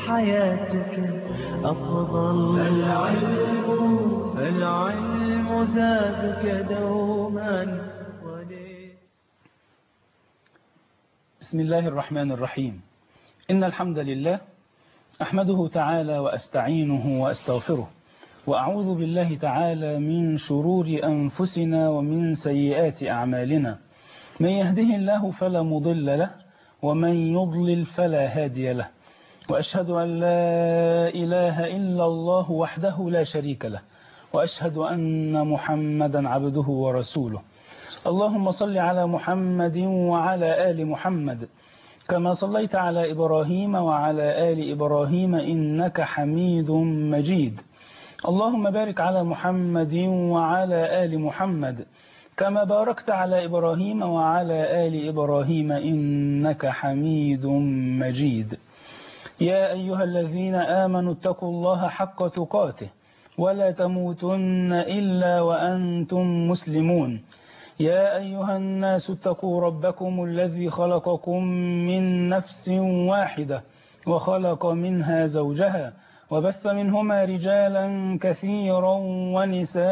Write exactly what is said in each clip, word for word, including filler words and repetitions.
حياتك أفضل. العلم العلم زادك دوما. بسم الله الرحمن الرحيم. إن الحمد لله أحمده تعالى وأستعينه وأستغفره، وأعوذ بالله تعالى من شرور أنفسنا ومن سيئات أعمالنا. من يهده الله فلا مضل له، ومن يضلل فلا هادي له. وأشهد أن لا إله إلا الله وحده لا شريك له، وأشهد أن محمدا عبده ورسوله. اللهم صل على محمد وعلى آل محمد كما صليت على إبراهيم وعلى آل إبراهيم إنك حميد مجيد. اللهم بارك على محمد وعلى آل محمد كما باركت على إبراهيم وعلى آل إبراهيم إنك حميد مجيد. يا أيها الذين آمنوا اتقوا الله حق تقاته ولا تموتن إلا وأنتم مسلمون. يا أيها الناس اتقوا ربكم الذي خلقكم من نفس واحدة وخلق منها زوجها وبث منهما رجالا كثيرا ونساء،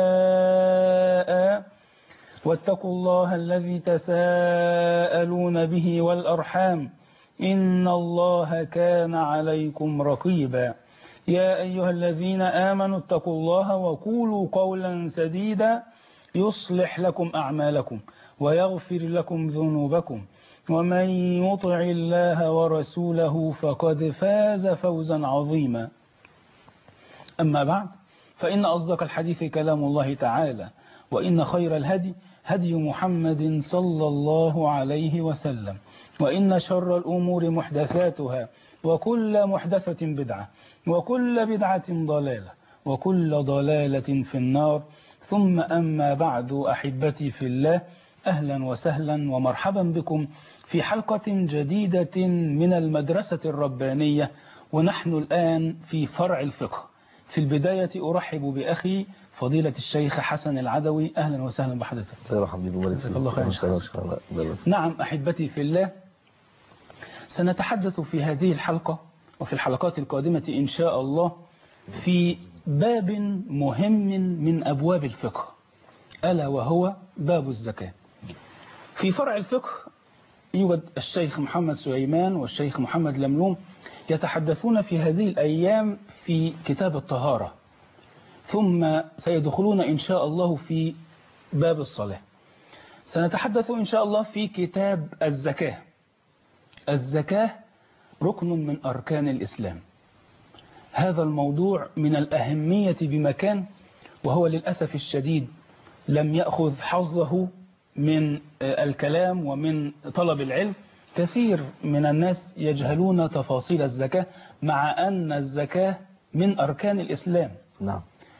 واتقوا الله الذي تساءلون به والأرحام إن الله كان عليكم رقيبا. يا أيها الذين آمنوا اتقوا الله وقولوا قولا سديدا يصلح لكم أعمالكم ويغفر لكم ذنوبكم، ومن يطع الله ورسوله فقد فاز فوزا عظيما. أما بعد، فإن أصدق الحديث كلام الله تعالى، وإن خير الهدي هدي محمد صلى الله عليه وسلم، وإن شر الأمور محدثاتها، وكل محدثة بدعة، وكل بدعة ضلالة، وكل ضلالة في النار. ثم أما بعد، أحبتي في الله، أهلا وسهلا ومرحبا بكم في حلقة جديدة من المدرسة الربانية، ونحن الآن في فرع الفقه. في البداية أرحب بأخي فضيلة الشيخ حسن العدوي. أهلا وسهلا بحضرتك. الله خير. نعم أحبتي في الله، سنتحدث في هذه الحلقة وفي الحلقات القادمة إن شاء الله في باب مهم من أبواب الفقه، ألا وهو باب الزكاة. في فرع الفقه يوجد الشيخ محمد سليمان والشيخ محمد لملوم يتحدثون في هذه الأيام في كتاب الطهارة، ثم سيدخلون إن شاء الله في باب الصلاة. سنتحدث إن شاء الله في كتاب الزكاة. الزكاة ركن من أركان الإسلام. هذا الموضوع من الأهمية بمكان، وهو للأسف الشديد لم يأخذ حظه من الكلام ومن طلب العلم. كثير من الناس يجهلون تفاصيل الزكاة، مع أن الزكاة من أركان الإسلام. نعم.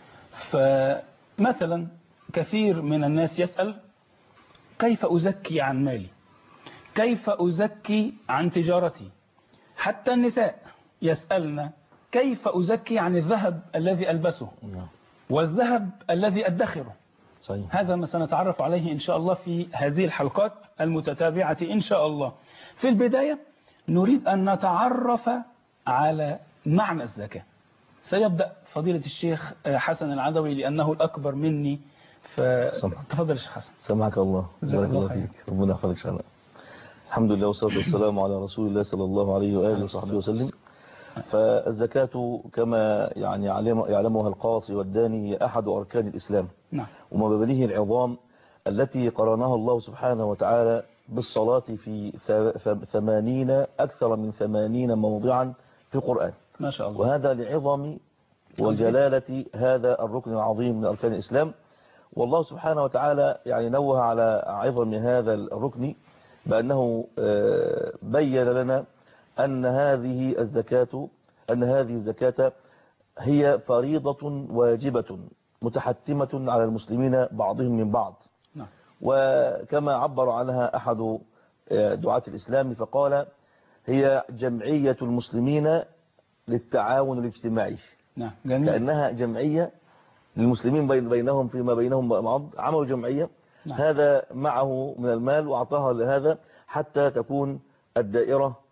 فمثلا كثير من الناس يسأل: كيف أزكي عن مالي؟ كيف أزكي عن تجارتي؟ حتى النساء يسألن: كيف أزكي عن الذهب الذي ألبسه والذهب الذي أدخره؟ صحيح. هذا ما سنتعرف عليه إن شاء الله في هذه الحلقات المتتابعة إن شاء الله. في البداية نريد أن نتعرف على معنى الزكاة. سيبدأ فضيلة الشيخ حسن العدوي لأنه الأكبر مني، فتفضل الشيخ حسن. سمعك الله. بارك الله فيك. ربنا يحفظك شاء الله. الحمد لله والصلاة والسلام على رسول الله صلى الله عليه وآله وصحبه وسلم. فالزكاة كما يعني يعلمها القاصي والداني هي أحد أركان الإسلام. نعم. ومبانيه العظام التي قرنها الله سبحانه وتعالى بالصلاة في ثمانين أكثر من ثمانين موضعا في القرآن. ما شاء الله. وهذا لعظم وجلالة هذا الركن العظيم من أركان الإسلام. والله سبحانه وتعالى يعني نوه على عظم هذا الركن بأنه بين لنا أن هذه الزكاة أن هذه الزكاة هي فريضة واجبة متحتمة على المسلمين بعضهم من بعض. نعم. وكما عبر عنها أحد دعاة الإسلام فقال: هي جمعية المسلمين للتعاون الاجتماعي. نعم. جميل. كأنها جمعية للمسلمين بين بينهم فيما بينهم بعض، عملوا جمعية. نعم. هذا معه من المال وأعطاها لهذا حتى تكون الدائرة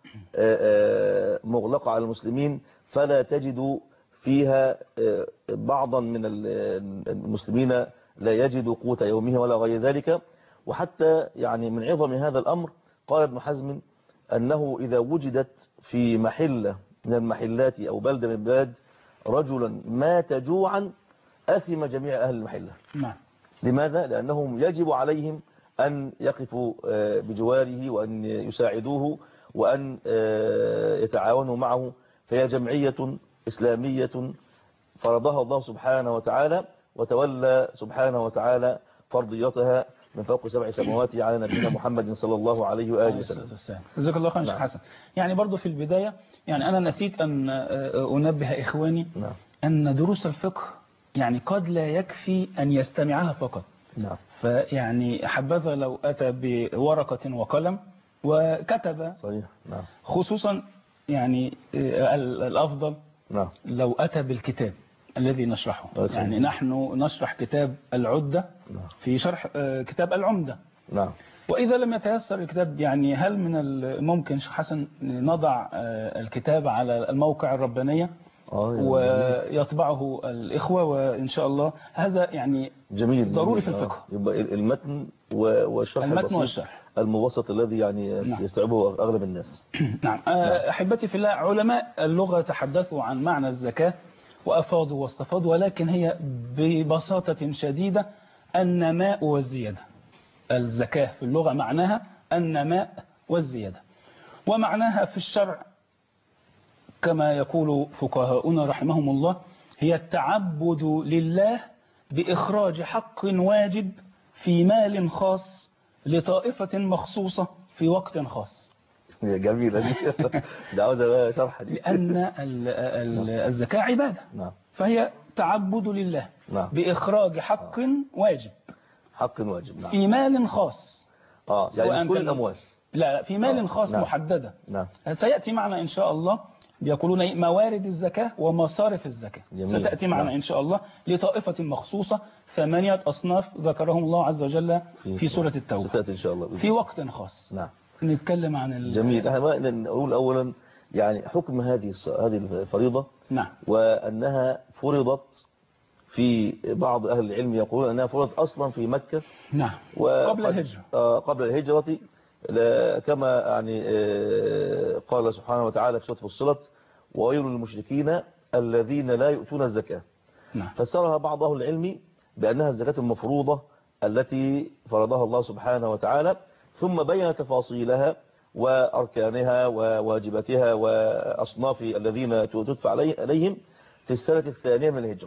مغلقة على المسلمين، فلا تجد فيها بعضا من المسلمين لا يجد قوت يومه ولا غير ذلك. وحتى يعني من عظم هذا الأمر قال ابن حزم أنه إذا وجدت في محلة من المحلات أو بلدة من البلاد رجلا مات جوعا أثم جميع أهل المحلة. نعم. لماذا؟ لأنهم يجب عليهم أن يقفوا بجواره وأن يساعدوه وأن يتعاونوا معه، فهي جمعية إسلامية فرضها الله سبحانه وتعالى، وتولى سبحانه وتعالى فرضيتها من فوق سبع سماوات على نبينا محمد صلى الله عليه وآله وسلم. جزاك الله خير شيخ حسن. يعني برضو في البداية يعني أنا نسيت أن أنبه إخواني نعم. أن دروس الفقه يعني قد لا يكفي أن يستمعها فقط. نعم. فيعني حبذا لو أتى بورقة وقلم وكتب. صحيح. نعم. خصوصا يعني الأفضل نعم. لو أتى بالكتاب الذي نشرحه. يعني نحن نشرح كتاب العدة في شرح كتاب العمدة. نعم. وإذا لم يتيسر الكتاب يعني هل من الممكن شيخ حسن نضع الكتاب على الموقع الربانية ويطبعه الإخوة وإن شاء الله هذا يعني جميل ضروري جميل. في الفقه. يبقى المتن والشرح المتن والشرح المبسط الذي يعني نعم. يستوعبه أغلب الناس. نعم. أحبتي في الله، علماء اللغة تحدثوا عن معنى الزكاة وأفاضوا واستفاضوا، ولكن هي ببساطة شديدة النماء والزيادة. الزكاة في اللغة معناها النماء والزيادة، ومعناها في الشرع كما يقول فقهاؤنا رحمهم الله هي التعبد لله بإخراج حق واجب في مال خاص لطائفة مخصوصة في وقت خاص. جميلة دي. ده عاوزة شرح دي. لأن الزكاة عبادة. نعم. فهي تعبد لله. نعم. بإخراج حق واجب. حق واجب. نعم. في مال خاص. اه يعني مش كل الأموال. لا في مال آه. خاص. نعم. محددة. نعم. سيأتي معنا إن شاء الله بيقولون موارد الزكاة ومصارف الزكاة. جميل. ستأتي معنا نعم. إن شاء الله لطائفة مخصوصة ثمانية أصناف ذكرهم الله عز وجل في, في سورة التوبة. ستأتي إن شاء الله. في وقت خاص. نعم. نتكلم عن ال... جميل. احنا نقول أولا يعني حكم هذه هذه الفريضة. نعم. وأنها فرضت في بعض أهل العلم يقولون أنها فرضت أصلا في مكة. نعم. قبل الهجرة. آه قبل الهجرة كما يعني آه قال سبحانه وتعالى في سورة فصلت وويل للمشركين الذين لا يؤتون الزكاة. نعم. فسرها بعض أهل العلم بأنها الزكاة المفروضة التي فرضها الله سبحانه وتعالى، ثم بين تفاصيلها وأركانها وواجباتها وأصناف الذين تدفع عليهم في السنة الثانية من الهجرة.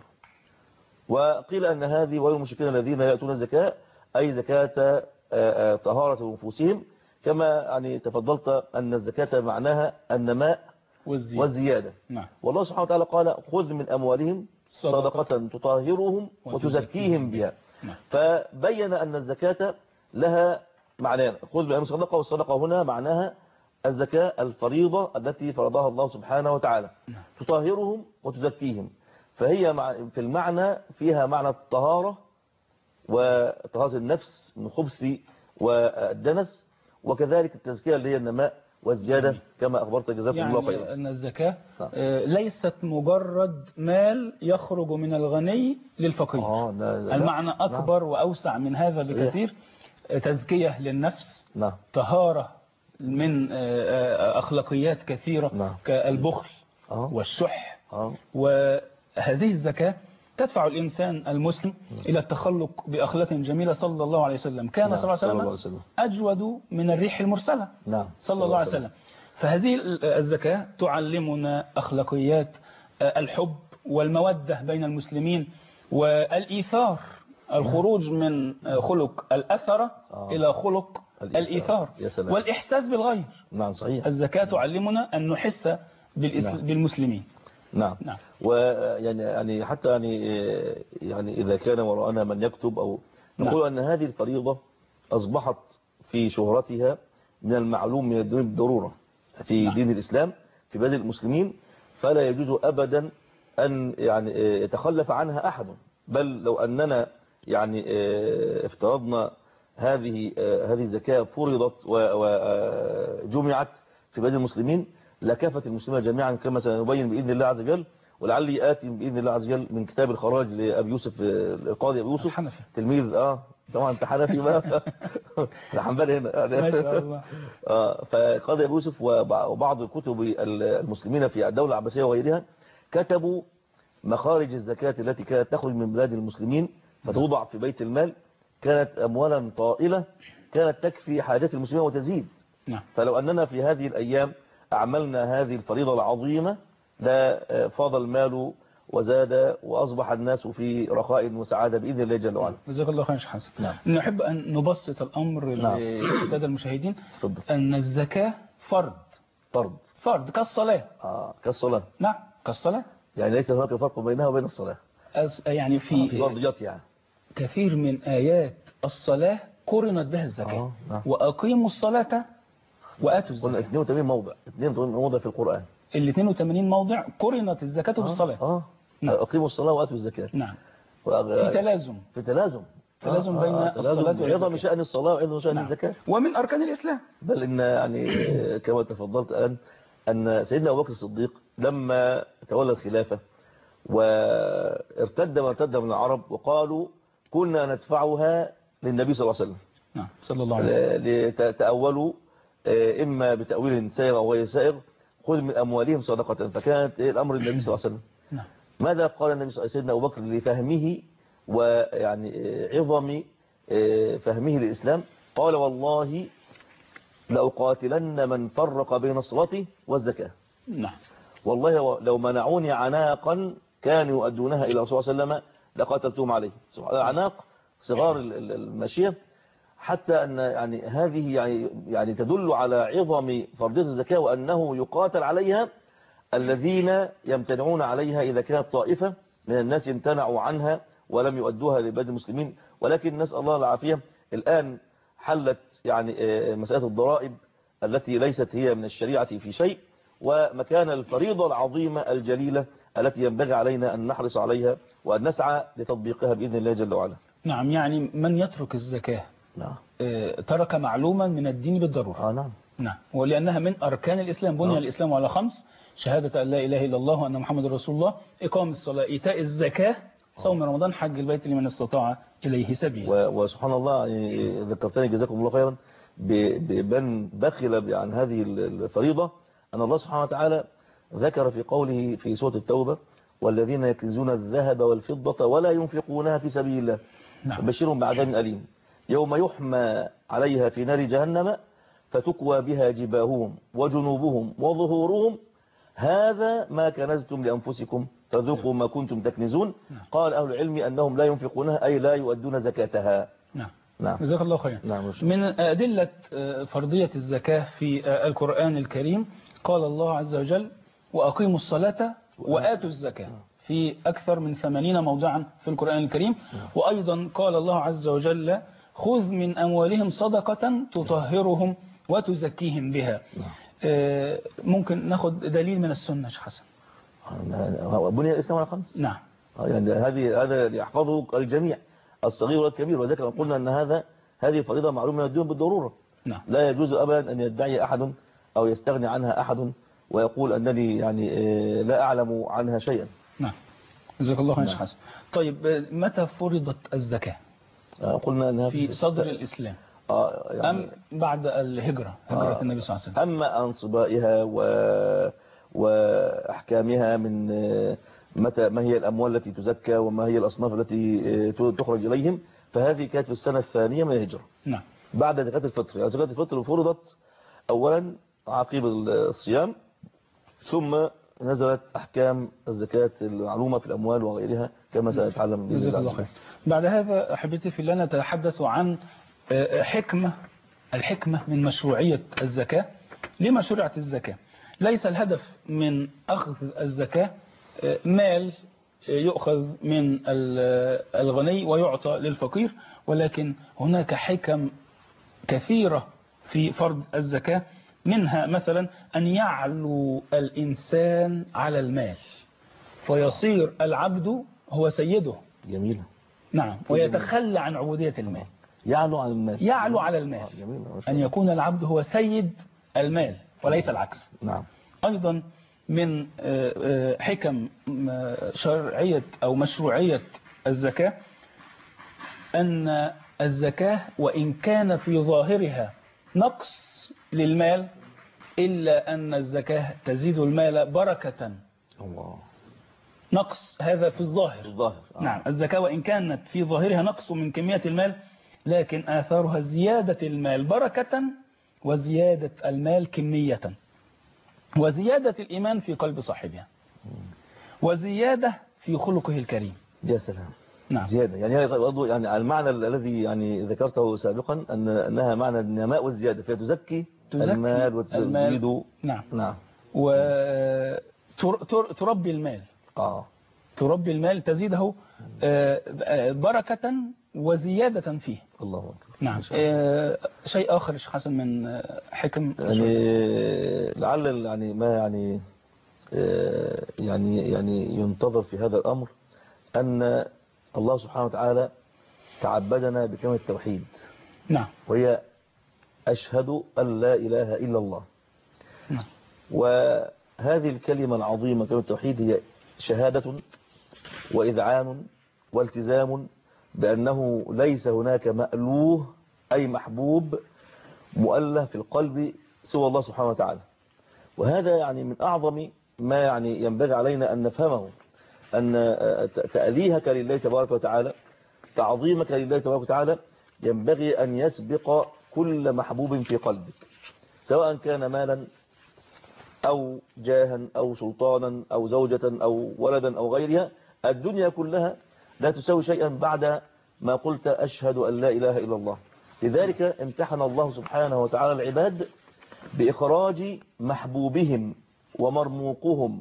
وقيل أن هذه ويل المشركين الذين لا يؤتون الزكاة أي زكاة طهارة نفوسهم، كما يعني تفضلت أن الزكاة معناها النماء والزيادة, والزيادة. نعم. والله سبحانه وتعالى قال خذ من أموالهم صدقة تطهرهم وتزكيهم بها. نعم. فبين أن الزكاة لها معنيان، خذ من أموالهم صدقة، والصدقة هنا معناها الزكاة الفريضة التي فرضها الله سبحانه وتعالى. نعم. تطهرهم وتزكيهم، فهي في المعنى فيها معنى الطهارة وطهارة النفس من خبث والدنس، وكذلك التزكية اللي هي النماء والزيادة كما أخبرت جزاكم يعني الله خيرا. يعني أن الزكاة ليست مجرد مال يخرج من الغني للفقير. آه لا لا المعنى أكبر لا. وأوسع من هذا صحيح. بكثير. تزكية للنفس. نعم. طهارة من أخلاقيات كثيرة. نعم. كالبخل آه. والشح. آه. وهذه الزكاة تدفع الإنسان المسلم إلى التخلق بأخلاق جميلة. صلى الله عليه وسلم كان نعم. صلى الله عليه وسلم أجود من الريح المرسلة. نعم. صلى الله عليه وسلم. فهذه الزكاة تعلمنا أخلاقيات الحب والمودة بين المسلمين والإيثار، الخروج من خلق الأثرة آه. إلى خلق الإيثار والإحساس بالغير. نعم صحيح. الزكاة تعلمنا أن نحس نعم. بالمسلمين. نعم. نعم. ويعني يعني حتى يعني يعني إذا كان وراءنا من يكتب أو نقول نعم. أن هذه الفريضة أصبحت في شهرتها من المعلوم من الدين بالضرورة في نعم. دين الإسلام في بلاد المسلمين، فلا يجوز أبدا أن يعني يتخلف عنها أحد. بل لو أننا يعني افترضنا هذه هذه الزكاة فرضت وجمعت في بلاد المسلمين لكافة المسلمين جميعا كما سنبين بإذن الله عز وجل. ولعلي آتي بإذن الله عز وجل من كتاب الخراج لأبي يوسف القاضي أبي يوسف الحنفي. تلميذ اه طبعا انت حنفي بقى الحنبلي هنا ما شاء الله. اه فقاضي أبي يوسف وبعض كتب المسلمين في الدولة العباسية وغيرها كتبوا مخارج الزكاة التي كانت تخرج من بلاد المسلمين فتوضع في بيت المال، كانت أموالا طائلة كانت تكفي حاجات المسلمين وتزيد. نعم. فلو أننا في هذه الأيام أعملنا هذه الفريضة العظيمة لا فاض المال وزاد وأصبح الناس في رخاء وسعادة بإذن الله جل وعلا. جزاك الله خير يا شيخ حسن. نعم. نحب أن نبسط الأمر نعم. للسادة المشاهدين. تفضل. أن الزكاة فرض فرض فرض كالصلاة. آه كالصلاة. نعم كالصلاة. يعني ليس هناك فرق بينها وبين الصلاة. أس يعني في في فرضيات يعني كثير من آيات الصلاة قرنت بها الزكاة. آه. نعم. وأقيموا الصلاة وآتوا قلنا الزكاة. اثنين وثمانين موضع اثنين وثمانين موضع في القرآن. ال اثنين وثمانين موضع قرنت الزكاة بالصلاة. اه نعم. أقيموا الصلاة وآتوا الزكاة. نعم. وأغ... في تلازم في تلازم تلازم بين الصلاة والزكاة. عظم شأن الصلاة وعظم شأن نعم. الزكاة. ومن أركان الإسلام. بل إن يعني كما تفضلت الآن أن سيدنا أبو بكر الصديق لما تولى الخلافة وارتد ما ارتد من العرب وقالوا كنا ندفعها للنبي صلى الله عليه وسلم. نعم صلى الله عليه وسلم. لتأولوا إما بتأويل سائغ أو غير سائغ خذ من أموالهم صدقة، فكانت الأمر النبي صلى الله عليه وسلم. نعم. ماذا قال النبي سيدنا أبو بكر لفهمه ويعني عظم فهمه للإسلام؟ قال والله لأقاتلن من فرق بين الصلاة والزكاة. نعم. والله لو منعوني عناقا كانوا يؤدونها إلى رسول الله صلى الله عليه وسلم لقاتلتهم عليه. عناق صغار الماشية، حتى أن يعني هذه يعني يعني تدل على عظم فرضية الزكاة وأنه يقاتل عليها الذين يمتنعون عليها إذا كانت طائفة من الناس امتنعوا عنها ولم يؤدوها لبلاد المسلمين. ولكن نسأل الله العافية الآن حلت يعني مسألة الضرائب التي ليست هي من الشريعة في شيء، ومكان الفريضة العظيمة الجليلة التي ينبغي علينا أن نحرص عليها وأن نسعى لتطبيقها بإذن الله جل وعلا. نعم. يعني من يترك الزكاة نعم. ترك معلوما من الدين بالضرورة. آه نعم. نعم. ولأنها من أركان الإسلام. بني نعم. الإسلام على خمس: شهادة أن لا إله إلا الله وأن محمد رسول الله، إقام الصلاة، إيتاء الزكاة، صوم رمضان، حج البيت لمن استطاع إليه سبيلا. وسبحان الله يعني ذكرتني جزاكم الله خيرا بمن بخل عن هذه الفريضة أن الله سبحانه وتعالى ذكر في قوله في سورة التوبة والذين يكنزون الذهب والفضة ولا ينفقونها في سبيل الله نعم. بشرهم بعذاب أليم يوم يحمى عليها في نار جهنم فتكوى بها جباههم وجنوبهم وظهورهم هذا ما كنزتم لأنفسكم فذوقوا ما كنتم تكنزون. قال أهل العلم أنهم لا ينفقونها أي لا يؤدون زكاتها. نعم. نعم. جزاك الله خير. نعم. من أدلة فرضية الزكاة في القرآن الكريم قال الله عز وجل وأقيموا الصلاة وآتوا الزكاة في أكثر من ثمانين موضعا في القرآن الكريم. وأيضا قال الله عز وجل خذ من أموالهم صدقة تطهرهم وتزكيهم بها. ممكن ناخد دليل من السنة شيخ حسن؟ بني الإسلام على خمس. نعم. يعني هذه هذا يحفظه الجميع الصغير والكبير، وذلك قلنا أن هذا هذه فريضة معلومة من الدين بالضرورة. نعم. لا يجوز أبدا أن يدعي أحد أو يستغني عنها أحد ويقول أنني يعني لا أعلم عنها شيئا. نعم. جزاك الله خير يا شيخ حسن. طيب متى فرضت الزكاة؟ قلنا أنها في صدر الإسلام آه يعني أم بعد الهجرة هجرة آه النبي صلى الله عليه وسلم؟ أما عن صبائها و... وأحكامها من متى ما هي الأموال التي تزكى وما هي الأصناف التي تخرج إليهم فهذه كانت في السنة الثانية من الهجرة. نعم. بعد زكاة الفطر. يعني زكاة الفطر فرضت أولا عقيب الصيام ثم نزلت أحكام الزكاة المعلومة في الأموال وغيرها كما سنتعلم بإذن الله. الله خير. بعد هذا أحبتي في الله نتحدث عن حكمة الحكمة من مشروعية الزكاة. لما شرعت الزكاة؟ ليس الهدف من أخذ الزكاة مال يؤخذ من الغني ويعطى للفقير، ولكن هناك حكم كثيرة في فرض الزكاة. منها مثلا أن يعلو الإنسان على المال فيصير العبد هو سيده. جميلة. نعم. ويتخلى عن عبودية المال. يعلو على المال. يعلو على المال. أن يكون العبد هو سيد المال وليس العكس. نعم. أيضا من حكم شرعية أو مشروعية الزكاة أن الزكاة وإن كان في ظاهرها نقص للمال إلا أن الزكاة تزيد المال بركة. الله. نقص هذا في الظاهر. الظاهر. آه. نعم، الزكاة وإن كانت في ظاهرها نقص من كمية المال لكن آثارها زيادة المال بركة وزيادة المال كمية وزيادة الإيمان في قلب صاحبها وزيادة في خلقه الكريم. يا سلام. نعم. زيادة يعني يعني المعنى الذي يعني ذكرته سابقا أن أنها معنى النماء والزيادة فتزكي المال وتزيد. نعم. نعم. وتربي المال. آه. تربي المال تزيده بركة وزيادة فيه. الله أكبر. نعم. شيء آخر شيخ حسن من حكم يعني لعل يعني ما يعني يعني يعني ينتظر في هذا الأمر أن الله سبحانه وتعالى تعبدنا بكلمة التوحيد. نعم. وهي أشهد أن لا إله إلا الله. نعم. وهذه الكلمة العظيمة كلمة التوحيد هي شهادة وإذعان والتزام بأنه ليس هناك مألوه أي محبوب مؤله في القلب سوى الله سبحانه وتعالى. وهذا يعني من أعظم ما يعني ينبغي علينا أن نفهمه، أن تأليهك لله تبارك وتعالى، تعظيمك لله تبارك وتعالى ينبغي أن يسبق كل محبوب في قلبك، سواء كان مالا أو جاها أو سلطانا أو زوجة أو ولدا أو غيرها. الدنيا كلها لا تساوي شيئا بعد ما قلت أشهد أن لا إله إلا الله. لذلك امتحن الله سبحانه وتعالى العباد بإخراج محبوبهم ومرموقهم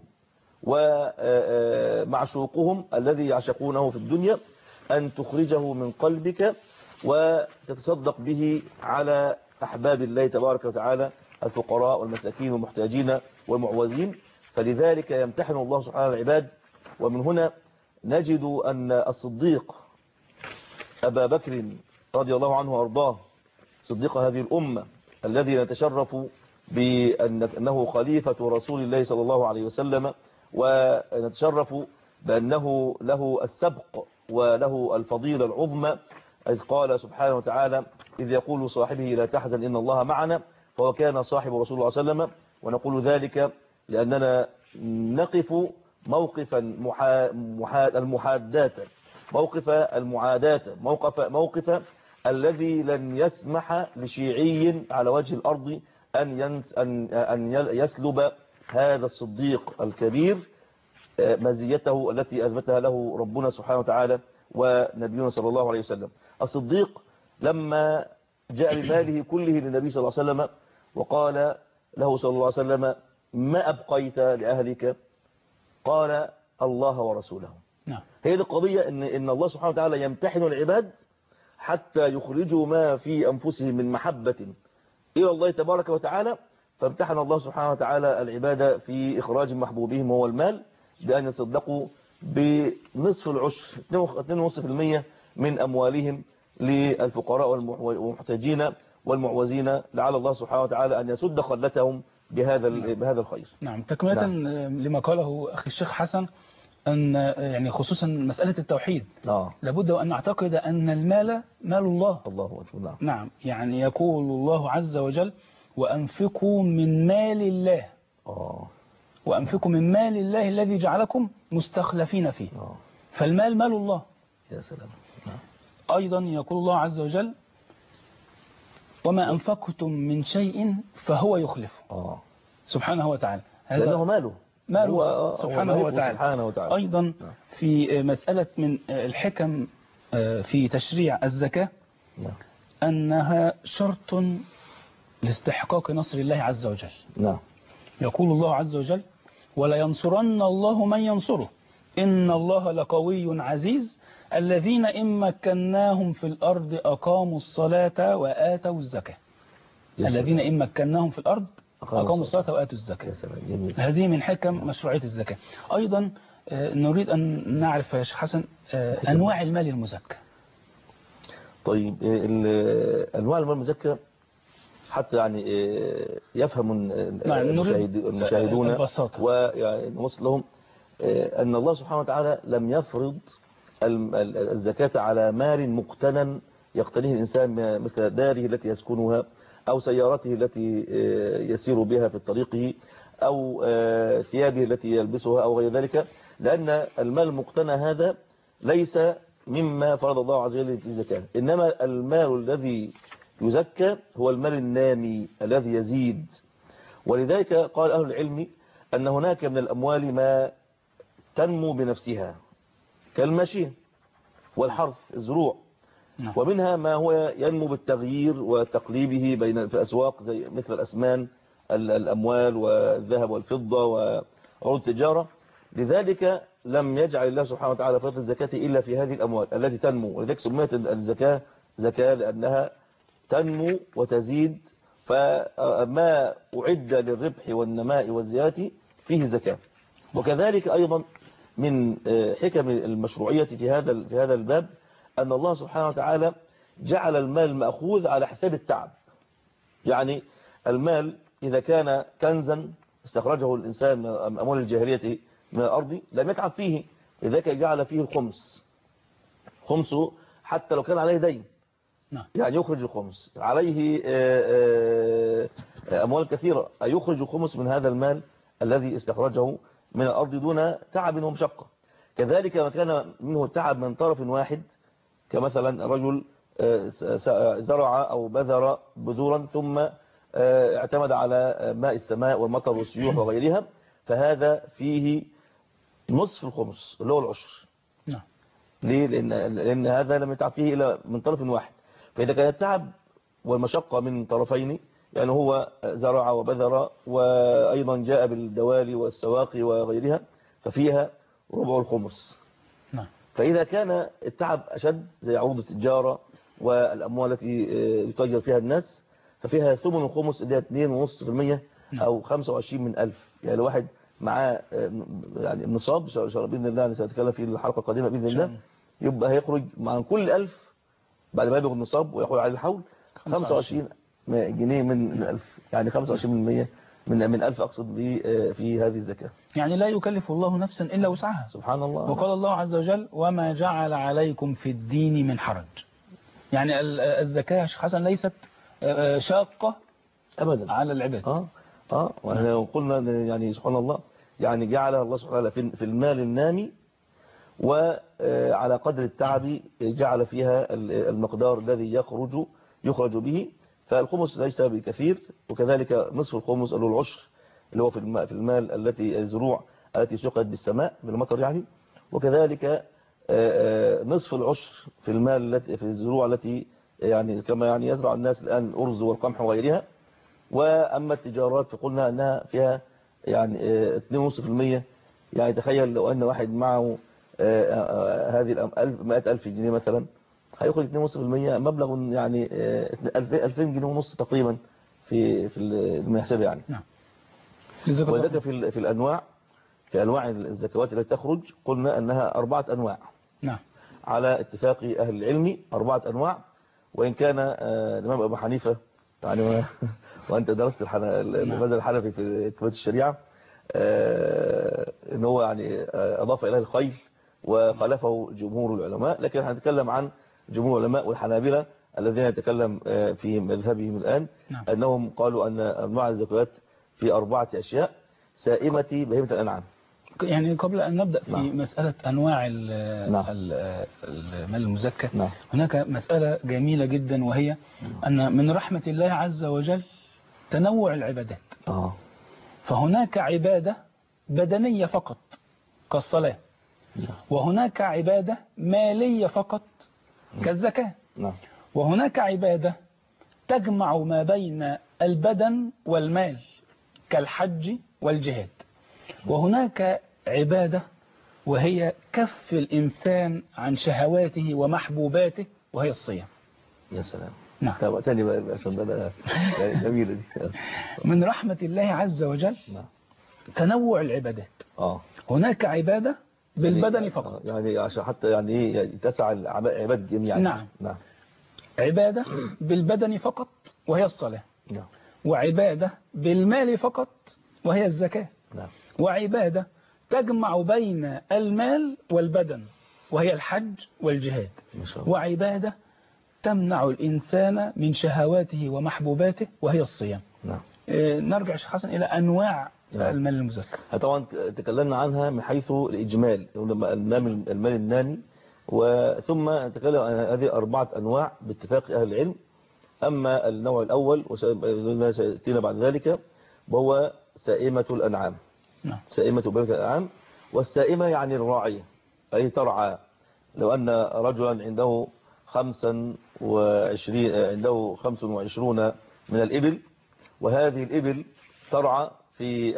ومعشوقهم الذي يعشقونه في الدنيا، أن تخرجه من قلبك وتتصدق به على أحباب الله تبارك وتعالى الفقراء والمساكين والمحتاجين والمعوزين. فلذلك يمتحن الله سبحانه العباد. ومن هنا نجد أن الصديق أبا بكر رضي الله عنه وأرضاه، صديق هذه الأمة الذي نتشرف بأنه خليفة رسول الله صلى الله عليه وسلم، ونتشرف بأنه له السبق وله الفضيلة العظمى، إذ قال سبحانه وتعالى إذ يقول صاحبه لا تحزن إن الله معنا، فهو كان صاحب رسول الله صلى الله عليه وسلم. ونقول ذلك لأننا نقف موقف المحادات، موقف المعادات، موقف موقف الذي لن يسمح لشيعي على وجه الأرض أن ينس أن أن يسلب هذا الصديق الكبير مزيته التي أثبتها له ربنا سبحانه وتعالى ونبينا صلى الله عليه وسلم. الصديق لما جاء بماله كله للنبي صلى الله عليه وسلم وقال له صلى الله عليه وسلم ما أبقيت لأهلك؟ قال الله ورسوله. نعم. هي دي القضية، إن إن الله سبحانه وتعالى يمتحن العباد حتى يخرجوا ما في أنفسهم من محبة إلى الله تبارك وتعالى. فامتحن الله سبحانه وتعالى العباد في إخراج محبوبهم وهو المال بأن يصدقوا بنصف العشر اثنين ونصف بالمئة من أموالهم للفقراء والمحتاجين والمعوزين، لعل الله سبحانه وتعالى أن يسد خلتهم بهذا بهذا الخير. نعم. تكملة نعم. لما قاله أخي الشيخ حسن، أن يعني خصوصا مسألة التوحيد آه. لابد أن نعتقد أن المال مال الله. الله أكبر. نعم. نعم. يعني يقول الله عز وجل وأنفقوا من مال الله آه. وأنفقوا من مال الله الذي جعلكم مستخلفين فيه آه. فالمال مال الله. يا سلام. نعم. أيضا يقول الله عز وجل وما أنفقتم من شيء فهو يخلف آه. سبحانه وتعالى. هذا لأنه ماله ماله سبحانه وتعالى. سبحانه وتعالى. أيضا في مسألة من الحكم في تشريع الزكاة أنها شرط لاستحقاق نصر الله عز وجل. نعم. يقول الله عز وجل ولا ينصرن الله من ينصره إن الله لقوي عزيز الذين إن مكناهم في الأرض أقاموا الصلاة وآتوا الزكاة. الذين إن مكناهم في الأرض أقاموا الصلاة وآتوا الزكاة. هذه من حكم مشروعية الزكاة. أيضا نريد أن نعرف يا شيخ حسن أنواع المال المزكى. طيب أنواع المال المزكى حتى يعني آه، يفهم نعم، المشاهد- نريد المشاهدون البساطة. ونوصل لهم آه، أن الله سبحانه وتعالى لم يفرض الم- ال- الزكاة على مال مقتنى يقتنيه الإنسان مثل داره التي يسكنها أو سيارته التي آه، يسير بها في طريقه أو آه، ثيابه التي يلبسها أو غير ذلك، لأن المال المقتنى هذا ليس مما فرض الله عز وجل في الزكاة، إنما المال الذي يزكى هو المال النامي الذي يزيد. ولذلك قال أهل العلم أن هناك من الأموال ما تنمو بنفسها كالماشية والحرث الزروع، نعم. ومنها ما هو ينمو بالتغيير وتقليبه بين في الأسواق زي مثل الأسمان ال- الأموال والذهب والفضة وعروض التجارة. لذلك لم يجعل الله سبحانه وتعالى فرض الزكاة إلا في هذه الأموال التي تنمو، ولذلك سميت الزكاة زكاة لأنها تنمو وتزيد، فما أعد للربح والنماء والزيادة فيه زكاة. وكذلك أيضا من حكم المشروعية في هذا في هذا الباب أن الله سبحانه وتعالى جعل المال مأخوذ على حساب التعب. يعني المال إذا كان كنزا استخرجه الإنسان من أموال الجاهلية من الأرض لم يتعب فيه، لذلك جعل فيه الخمس، خمسه حتى لو كان عليه دين نعم. يعني يخرج الخمس، عليه أموال كثيرة يخرج خمس من هذا المال الذي استخرجه من الأرض دون تعب ومشقة. كذلك ما كان منه تعب من طرف واحد، كمثلا رجل زرع أو بذر بذورا ثم اعتمد على ماء السماء والمطر والسيوح وغيرها، فهذا فيه نصف الخمس اللي هو العشر. نعم. ليه؟ لأن, لأن هذا لم يتعب فيه إلا من طرف واحد. فإذا كان التعب والمشقة من طرفين، يعني هو زرع وبذر وأيضا جاء بالدوالي والسواقي وغيرها، ففيها ربع الخمس. نعم. فإذا كان التعب أشد زي عروض التجارة والأموال التي يتاجر فيها الناس، ففيها ثمن الخمس اللي هي اثنين فاصلة خمسة بالمئة أو خمسة وعشرين من ألف. يعني الواحد معاه يعني النصاب بإذن الله، أنا سأتكلم في الحلقة القادمة بإذن الله، يبقى هيخرج مع كل ألف بعد ما يبلغ النصاب ويقول عليه الحول خمسة وعشرين جنيه من الألف، يعني خمسة وعشرين بالمئة من من ألف أقصد في هذه الزكاة. يعني لا يكلف الله نفسا إلا وسعها سبحان الله. وقال الله عز وجل وما جعل عليكم في الدين من حرج. يعني الزكاة يا شيخ حسن ليست شاقة أبدا على العباد. آه آه وقلنا يعني سبحان الله، يعني جعل الله سبحانه وتعالى في المال النامي وعلى قدر التعب جعل فيها المقدار الذي يخرج يخرج به. فالخمس ليس بكثير، وكذلك نصف الخمس اللي هو العشر اللي هو في الماء في المال التي الزروع التي سقت بالسماء بالمطر يعني، وكذلك نصف العشر في المال التي في الزروع التي يعني كما يعني يزرع الناس الآن الأرز والقمح وغيرها. وأما التجارات فقلنا أنها فيها يعني اثنين فاصلة خمسة بالمئة. يعني تخيل لو أن واحد معه هذه مئة ألف جنيه مثلا هيخرج اثنين فاصلة خمسة بالمئة مبلغ يعني ألفين جنيه ونص تقريبا في في المحسبة يعني. نعم. ولذلك في في الأنواع في أنواع الزكوات التي تخرج قلنا أنها أربعة أنواع. نعم. على اتفاق أهل العلم أربعة أنواع، وإن كان الإمام أبو حنيفة يعني وأنت درست المذهب الحنفي في كتاب الشريعة إن هو يعني أضاف إليه الخيل وخالفه جمهور العلماء، لكن هنتكلم عن جمهور العلماء والحنابلة الذين يتكلم في مذهبهم الآن. نعم. أنهم قالوا أن أنواع الزكوات في أربعة أشياء سائمة بهيمة الأنعام. يعني قبل أن نبدأ في نعم. مسألة أنواع نعم. المال المزكى، نعم. هناك مسألة جميلة جدا، وهي أن من رحمة الله عز وجل تنوع العبادات. آه. فهناك عبادة بدنية فقط كالصلاة، وهناك عبادة مالية فقط كالزكاة، وهناك عبادة تجمع ما بين البدن والمال كالحج والجهاد، وهناك عبادة وهي كف الإنسان عن شهواته ومحبوباته وهي الصيام. يا سلام. نعم. تاني بقى عشان ده جميلة دي. من رحمة الله عز وجل نعم. تنوع العبادات. آه. هناك عبادة بالبدن فقط، يعني عشان حتى يعني ايه تسع العباد جميعا. نعم. نعم. عبادة بالبدن فقط وهي الصلاة، نعم. وعبادة بالمال فقط وهي الزكاة، نعم. وعبادة تجمع بين المال والبدن وهي الحج والجهاد، ما شاء الله. وعبادة تمنع الإنسان من شهواته ومحبوباته وهي الصيام. نعم. آه، نرجع شيخ حسن إلى أنواع نعم. المال المزكى. طبعا تكلمنا عنها من حيث الإجمال، المال المال النامي، وثم نتكلم عن هذه أربعة أنواع باتفاق أهل العلم. أما النوع الأول وسيأتينا بعد ذلك وهو سائمة الأنعام. نعم. سائمة بهيمة الأنعام، والسائمة يعني الراعية أي ترعى. لو أن رجلا عنده خمسا وعشرين عنده خمس وعشرون من الإبل، وهذه الإبل ترعى في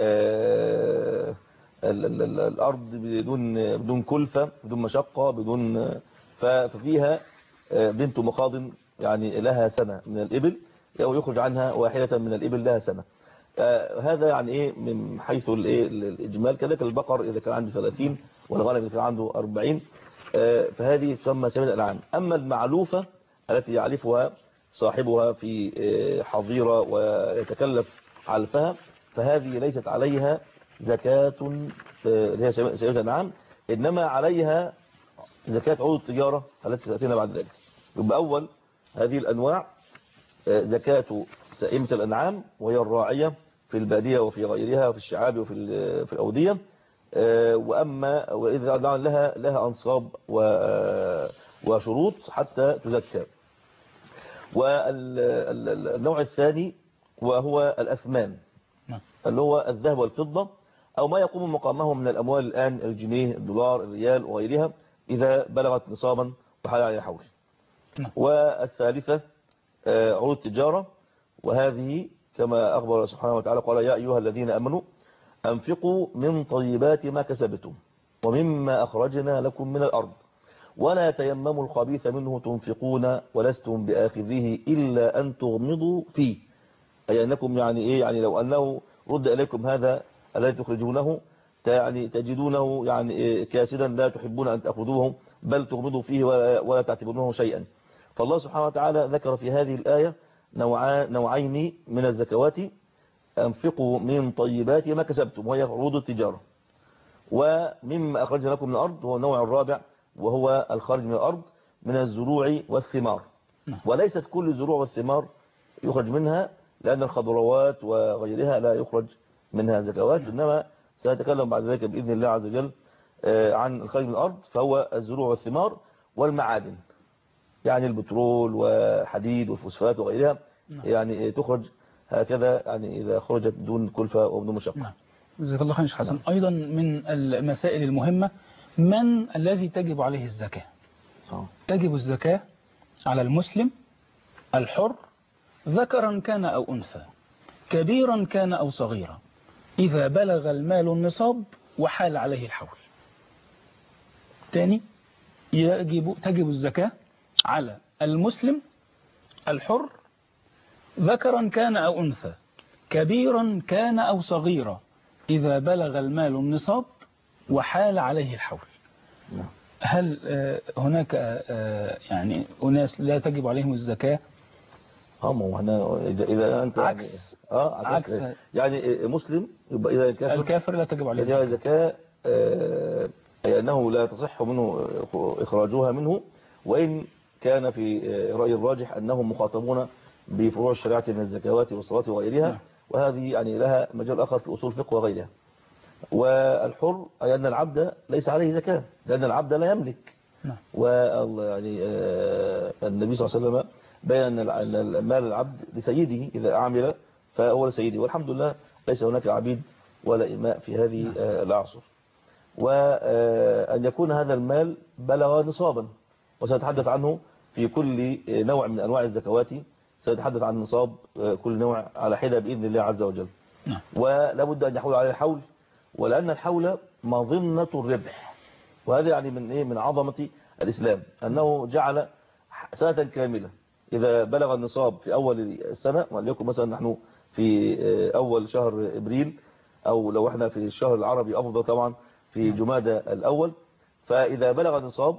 الأرض بدون بدون كلفة، بدون مشقة، بدون ففيها بنت مخاض يعني لها سنة من الإبل، أو يخرج عنها واحدة من الإبل لها سنة. هذا يعني إيه من حيث الإيه الإجمال. كذلك البقر إذا كان عنده ثلاثين والغنم إذا كان عنده أربعين، فهذه تسمى سائمة الأنعام. أما المعلوفة التي يعلفها صاحبها في حظيرة ويتكلف علفها، فهذه ليست عليها زكاة اللي هي سائمة الأنعام، إنما عليها زكاة عروض التجارة التي ستأتينا بعد ذلك. يبقى أول هذه الأنواع زكاة سائمة الأنعام، وهي الراعية في البادية وفي غيرها وفي الشعاب وفي في الأودية. وأما وإذا لها لها أنصاب وشروط حتى تزكى. والنوع الثاني وهو الأثمان، اللي هو الذهب والفضة أو ما يقوم مقامه من الأموال الآن، الجنيه، الدولار، الريال وغيرها، إذا بلغت نصابا وحال عليها حول. والثالثة عروض التجارة، وهذه كما أخبر سبحانه وتعالى قال: يا أيها الذين أمنوا أنفقوا من طيبات ما كسبتم ومما أخرجنا لكم من الأرض ولا تيمموا الخبيث منه تنفقون ولستم بآخذه إلا أن تغمضوا فيه. أي أنكم يعني إيه يعني لو أنه رد إليكم هذا الذي تخرجونه يعني تجدونه يعني كاسدا لا تحبون أن تأخذوه بل تغمضوا فيه ولا تعتبرونه شيئا. فالله سبحانه وتعالى ذكر في هذه الآية نوعين من الزكوات: أنفقوا من طيبات ما كسبتم وهي عروض التجارة، ومما أخرجنا لكم من الأرض هو النوع الرابع وهو الخارج من الأرض من الزروع والثمار. وليست كل الزروع والثمار يخرج منها، لأن الخضروات وغيرها لا يخرج منها زكوات، إنما سنتكلم بعد ذلك بإذن الله عز وجل عن الخارج من الأرض، فهو الزروع والثمار والمعادن، يعني البترول وحديد والفوسفات وغيرها، يعني تخرج هكذا يعني إذا خرجت دون كلفة وبدون مشقة. جزاك الله خير حسن. أيضا من المسائل المهمة من الذي تجب عليه الزكاة؟ تجب الزكاة على المسلم الحر ذكرا كان أو أنثى، كبيرا كان أو صغيرا، إذا بلغ المال النصاب وحال عليه الحول. ثاني، يجب تجب الزكاة على المسلم الحر ذكرا كان أو أنثى، كبيرا كان أو صغيرا، إذا بلغ المال النصاب وحال عليه الحول. هل هناك يعني أناس لا تجب عليهم الزكاة؟ هم هنا إذا إذا أنت عكس يعني آه عكس, عكس يعني مسلم يبقى إذا الكافر, الكافر لا تجب عليه الزكاة، آه أي أنه لا تصح منه إخراجها منه، وإن كان في رأي الراجح أنهم مخاطبون بفروع الشريعة من الزكوات والصلاة وغيرها. نعم. وهذه يعني لها مجال آخر في أصول الفقه وغيرها. والحر أي أن العبد ليس عليه زكاة، لأن العبد لا يملك. نعم. ويعني النبي صلى الله عليه وسلم بيان أن مال العبد لسيده إذا أعمل فهو لسيده، والحمد لله ليس هناك عبيد ولا إماء في هذه نعم. العصر. وأن يكون هذا المال بلغ نصابا، وسنتحدث عنه في كل نوع من أنواع الزكوات، سنتحدث عن نصاب كل نوع على حدة بإذن الله عز وجل. نعم. ولا بد أن يحول عليه الحول، ولأن الحول مظنة الربح، وهذا يعني من إيه من عظمة الإسلام أنه جعل سنة كاملة إذا بلغ النصاب في أول السنة، وليكن مثلا نحن في أول شهر إبريل، أو لو احنا في الشهر العربي أفضل طبعا في جمادى الأول، فإذا بلغ النصاب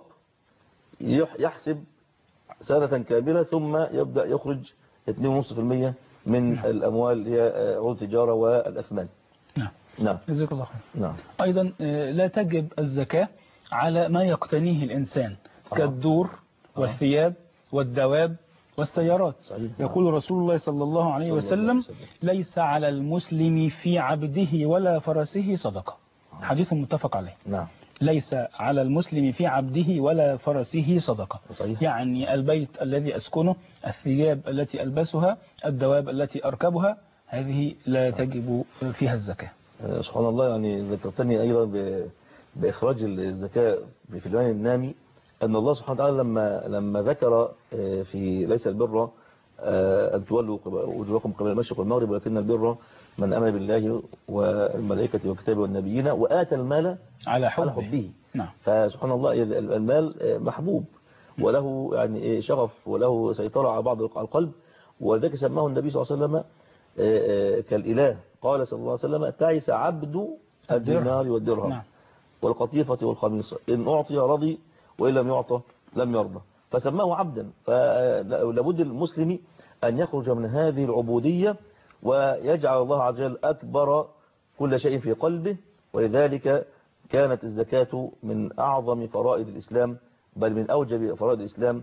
يحسب سنة كاملة ثم يبدأ يخرج اثنين فاصلة خمسة بالمئة من نعم. الأموال هي عروض التجارة والأثمان. نعم نعم. جزاك الله خير. نعم. أيضا لا تجب الزكاة على ما يقتنيه الإنسان كالدور والثياب والدواب والسيارات. صحيح. يقول رسول الله صلى الله عليه وسلم ليس على المسلم في عبده ولا فرسه صدقة. حديث متفق عليه. نعم. ليس على المسلم في عبده ولا فرسه صدقة. صحيح. يعني البيت الذي أسكنه، الثياب التي ألبسها، الدواب التي أركبها، هذه لا تجب فيها الزكاة. سبحان الله. يعني ذكرتني أيضا بإخراج الزكاة في الوان النامي، أن الله سبحانه وتعالى لما لما ذكر في ليس البر أن تولوا وجوهكم قبل المشرق والمغرب ولكن البر من آمن بالله والملائكة والكتاب والنبيين وآتى المال على حبه, على حبه. نعم. فسبحان الله المال محبوب وله يعني شغف وله سيطرة على بعض القلب، وذلك سماه النبي صلى الله عليه وسلم كالإله. قال صلى الله عليه وسلم تعس عبد الدينار والدرهم نعم. والقطيفة والخميصة إن أعطي رضي وإن لم يعطى لم يرضى، فسماه عبدا. فلابد المسلم أن يخرج من هذه العبودية ويجعل الله عز وجل أكبر كل شيء في قلبه. ولذلك كانت الزكاة من أعظم فرائض الإسلام، بل من أوجب فرائض الإسلام.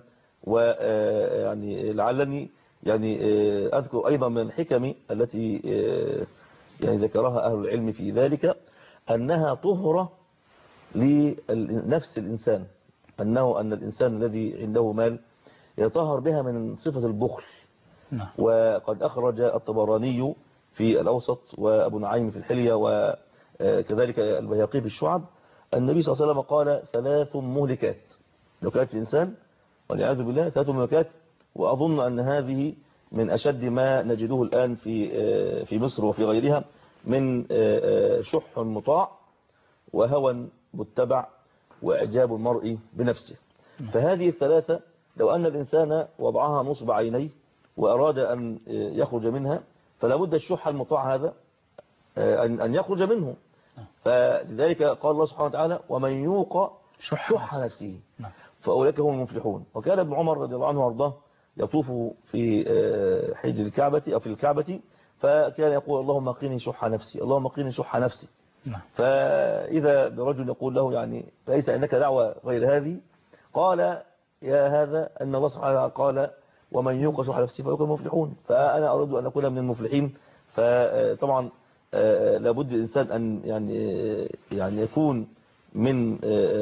ويعني لعلني يعني أذكر أيضا من الحكم التي يعني ذكرها أهل العلم في ذلك أنها طهرة لنفس الإنسان، أنه أن الإنسان الذي عنده مال يطهر بها من صفة البخل. نعم. وقد أخرج الطبراني في الأوسط وأبو نعيم في الحلية وكذلك البيهقي في الشعب النبي صلى الله عليه وسلم قال ثلاث مهلكات لو كانت الإنسان والعياذ بالله ثلاث مهلكات. وأظن أن هذه من أشد ما نجده الآن في في مصر وفي غيرها من شح مطاع وهوى متبع وإعجاب المرء بنفسه. فهذه الثلاثة لو أن الإنسان وضعها نصب عينيه وأراد أن يخرج منها فلا بد الشح المطاع هذا أن يخرج منه. فلذلك قال الله سبحانه وتعالى ومن يوق شح نفسه فأولئك هم المفلحون. وكان ابن عمر رضي الله عنه وارضاه يطوف في حجر الكعبة أو في الكعبة فكان يقول اللهم قيني شح نفسي اللهم قيني شح نفسي. فإذا برجل يقول له يعني ليس عندك دعوة غير هذه قال يا هذا أن الله سبحانه وتعالى قال ومن يوق شح نفسه فأولئك هم المفلحون. فأنا أريد أن أكون من المفلحين. فطبعا لابد الإنسان أن يعني يعني يكون من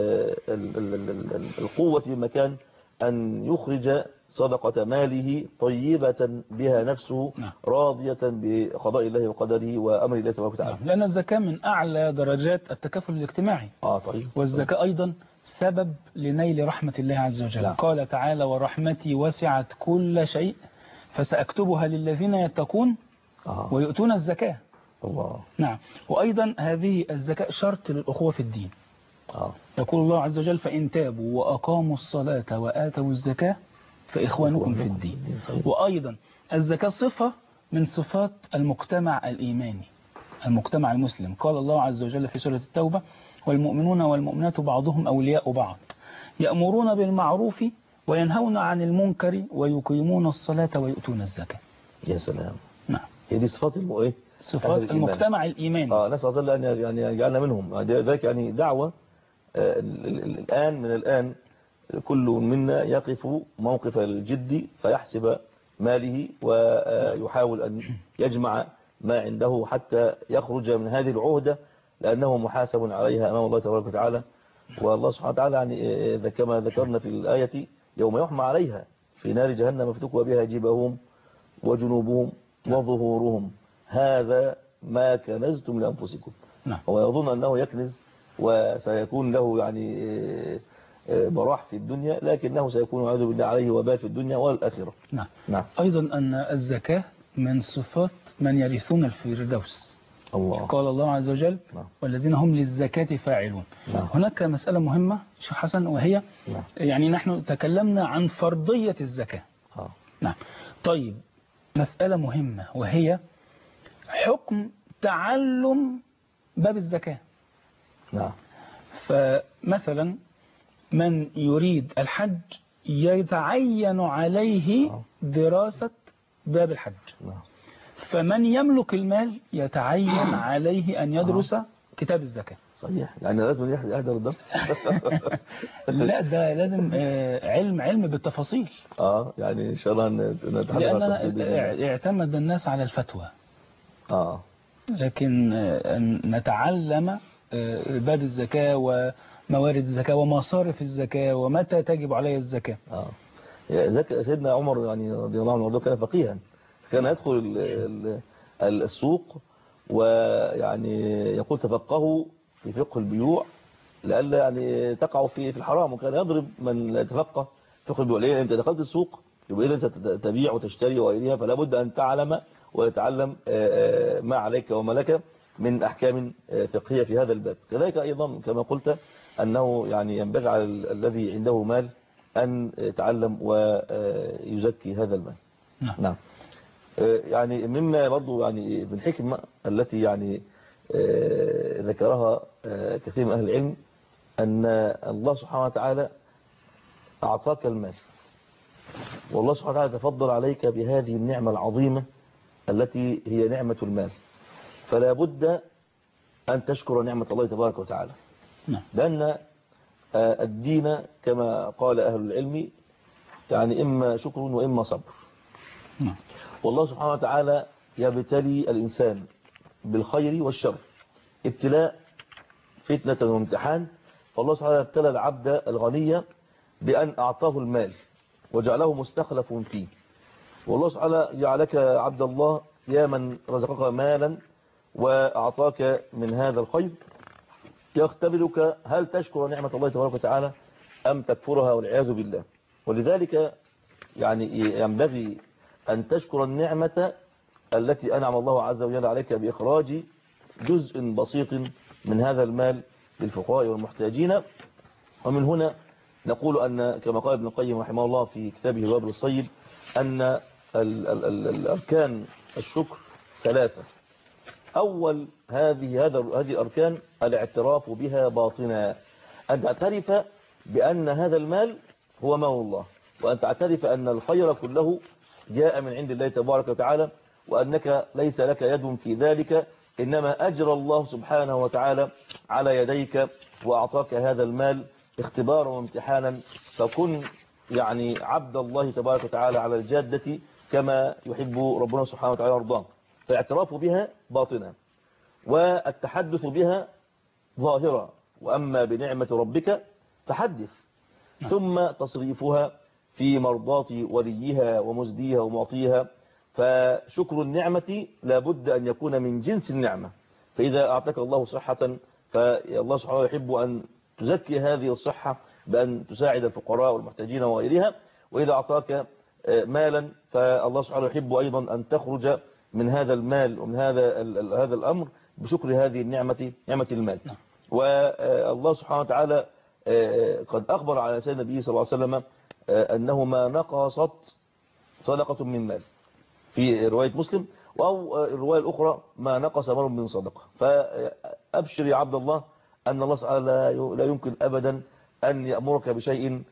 القوة في مكان أن يخرج صدقة ماله طيبة بها نفسه راضية بقضاء الله وقدره وأمر الله تبارك وتعالى. لأن الزكاة من أعلى درجات التكافل الاجتماعي. آه طيب. والزكاة أيضا سبب لنيل رحمة الله عز وجل. لا. قال تعالى ورحمتي وسعت كل شيء فسأكتبها للذين يتقون آه. ويؤتون الزكاة. الله. نعم. وأيضا هذه الزكاة شرط للأخوة في الدين. آه. يقول الله عز وجل فإن تابوا وأقاموا الصلاة وآتوا الزكاة فإخوانكم في الدين. وأيضا الزكاة صفة من صفات المجتمع الإيماني المجتمع المسلم. قال الله عز وجل في سورة التوبة والمؤمنون والمؤمنات بعضهم أولياء بعض يأمرون بالمعروف وينهون عن المنكر ويقيمون الصلاة ويؤتون الزكاة. يا سلام. نعم. هي دي صفات المؤمن صفات المجتمع الإيماني. آه نسأل الله أن يعني يجعلنا منهم. ذلك يعني دعوة آه الآن من الآن كل منا يقف موقف الجد فيحسب ماله ويحاول أن يجمع ما عنده حتى يخرج من هذه العهدة لأنه محاسب عليها أمام الله تبارك وتعالى. والله سبحانه وتعالى يعني كما ذكرنا في الآية يوم يحمى عليها في نار جهنم فتكوى بها جبههم وجنوبهم وظهورهم هذا ما كنزتم لأنفسكم. هو يظن أنه يكنز وسيكون له يعني براح في الدنيا لكنه سيكون عياذ بالله عليه وبال في الدنيا والآخرة. نعم. نعم. أيضا أن الزكاة من صفات من يرثون الفردوس. الله. قال الله عز وجل نعم. والذين هم للزكاة فاعلون. نعم. هناك مسألة مهمة شيخ حسن وهي نعم. يعني نحن تكلمنا عن فرضية الزكاة. آه. نعم. طيب مسألة مهمة وهي حكم تعلم باب الزكاة. نعم. فمثلا من يريد الحج يتعين عليه دراسة باب الحج. فمن يملك المال يتعين عليه أن يدرس كتاب الزكاة. صحيح، يعني لازم يحضر الدرس. لا ده لازم علم علم بالتفاصيل. اه يعني ان شاء الله نتحدث عن التفاصيل بإذن الله. اعتمد الناس على الفتوى، اه لكن أن نتعلم باب الزكاة وموارد الزكاة ومصارف الزكاة ومتى تجب علي الزكاة. اه ذاك سيدنا عمر يعني رضي الله عنه كان فقيها، كان يدخل ال ال السوق ويعني يقول تفقهوا في فقه البيوع لئلا يعني تقعوا في في الحرام، وكان يضرب من لا يتفقه في فقه البيوع. ليه؟ انت دخلت السوق يبقى اذا ستبيع وتشتري وغيرها، فلا بد ان تعلم وتتعلم ما عليك وما لك من احكام فقهيه في هذا الباب. كذلك ايضا كما قلت انه يعني ينبغي على الذي عنده مال أن يتعلم ويزكي هذا المال. نعم. نعم. يعني مما برضو يعني من الحكمة التي يعني ذكرها كثير من أهل العلم أن الله سبحانه وتعالى أعطاك المال، والله سبحانه وتعالى تفضل عليك بهذه النعمة العظيمة التي هي نعمة المال، فلا بد أن تشكر نعمة الله تبارك وتعالى. نعم. لأن الدين كما قال أهل العلم يعني إما شكر وإما صبر. نعم. والله سبحانه وتعالى يبتلي الإنسان بالخير والشر، ابتلاء فتنة وامتحان. فالله سبحانه وتعالى ابتلى العبد الغني بأن أعطاه المال وجعله مستخلف فيه. والله سبحانه جعلك عبد الله يا من رزقك مالا وأعطاك من هذا الخير يختبرك هل تشكر نعمة الله تبارك وتعالى أم تكفرها والعياذ بالله. ولذلك يعني ينبغي أن تشكر النعمة التي أنعم الله عز وجل عليك بإخراج جزء بسيط من هذا المال للفقراء والمحتاجين. ومن هنا نقول أن كما قال ابن القيم رحمه الله في كتابه الوابل الصيب أن ال ال ال الأركان الشكر ثلاثة. أول هذه هذا هذه الأركان الاعتراف بها باطنا، أن تعترف بأن هذا المال هو مال الله، وأن تعترف أن الخير كله جاء من عند الله تبارك وتعالى، وأنك ليس لك يد في ذلك، إنما أجرى الله سبحانه وتعالى على يديك وأعطاك هذا المال اختبارا وامتحانا، فكن يعني عبد الله تبارك وتعالى على الجادة كما يحب ربنا سبحانه وتعالى ويرضاه. فالاعتراف بها باطنا والتحدث بها ظاهرة، وأما بنعمة ربك فحدث، ثم تصريفها في مرضاة وليها ومزديها ومعطيها. فشكر النعمة لابد أن يكون من جنس النعمة، فإذا أعطاك الله صحة فالله سبحانه يحب أن تزكي هذه الصحة بأن تساعد الفقراء والمحتاجين وغيرها، وإذا أعطاك مالا فالله سبحانه يحب أيضا أن تخرج من هذا المال ومن هذا هذا الأمر بشكر هذه النعمة، نعمة المال. والله سبحانه وتعالى قد أخبر على سيدنا النبي صلى الله عليه وسلم أنه ما نقصت صدقة من مال في رواية مسلم، أو الرواية الأخرى ما نقص مال من صدقة. فأبشر يا عبد الله أن الله تعالى لا يمكن أبدا أن يأمرك بشيء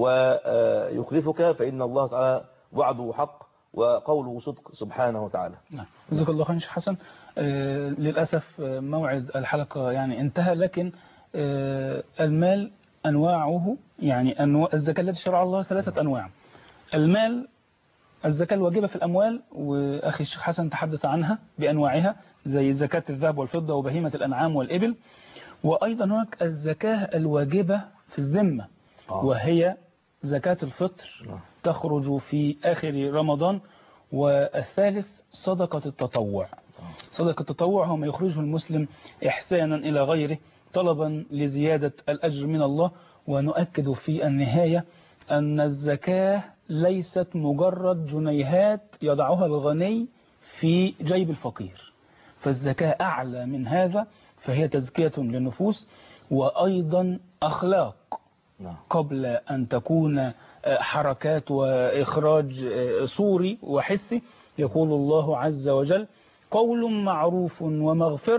ويخلفك، فإن الله تعالى وعده حق وقوله صدق سبحانه وتعالى. نعم. جزاك الله خير شيخ حسن. آه للأسف موعد الحلقة يعني انتهى، لكن آه المال أنواعه يعني أنواع الزكاة التي شرع الله ثلاثة أنواع. المال الزكاة الواجبة في الأموال، وأخي الشيخ حسن تحدث عنها بأنواعها زي زكاة الذهب والفضة وبهيمة الأنعام والإبل. وأيضا هناك الزكاة الواجبة في الذمة آه. وهي زكاة الفطر آه. تخرج في آخر رمضان. والثالث صدقة التطوع آه. صدقة التطوع هو ما يخرجه المسلم إحسانا إلى غيره طلبا لزيادة الأجر من الله. ونؤكد في النهاية أن الزكاة ليست مجرد جنيهات يضعها الغني في جيب الفقير، فالزكاة أعلى من هذا، فهي تزكية للنفوس وأيضا أخلاق قبل أن تكون حركات وإخراج صوري وحسي. يقول الله عز وجل: قول معروف ومغفرة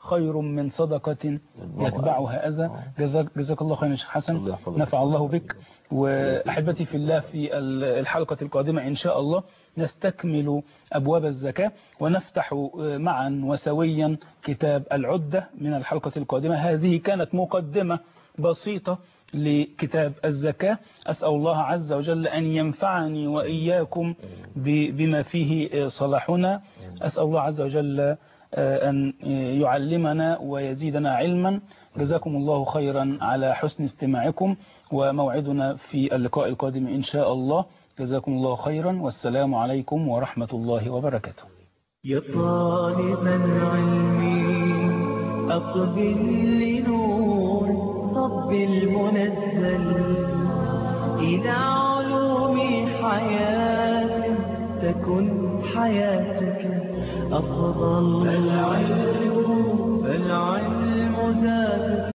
خير من صدقة يتبعها أذى. جزاك, جزاك الله خيرا يا شيخ حسن، نفع الله بك. وأحبتي في الله، في الحلقة القادمة إن شاء الله نستكمل أبواب الزكاة ونفتح معا وسويا كتاب العدة من الحلقة القادمة. هذه كانت مقدمة بسيطة لكتاب الزكاة. أسأل الله عز وجل أن ينفعني وإياكم بما فيه صلاحنا. أسأل الله عز وجل أن يعلمنا ويزيدنا علما. جزاكم الله خيرا على حسن استماعكم، وموعدنا في اللقاء القادم إن شاء الله. جزاكم الله خيرا، والسلام عليكم ورحمة الله وبركاته. يا طالب العلم أقبل لنور رب المنزل، إلى علوم حياة تكن حياتك أفضل. العلم العلم زاد